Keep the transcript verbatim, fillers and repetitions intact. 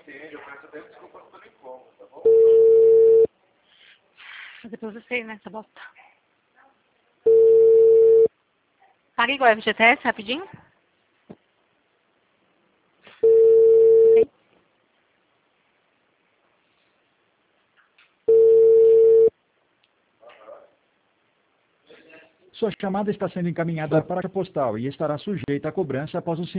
entende, eu peço até desculpas pelo incômodo, tá bom? Depois você, né, essa bosta. Paga igual a F G T S, rapidinho. Ok. Sua chamada está sendo encaminhada para a caixa postal e estará sujeita a cobrança após o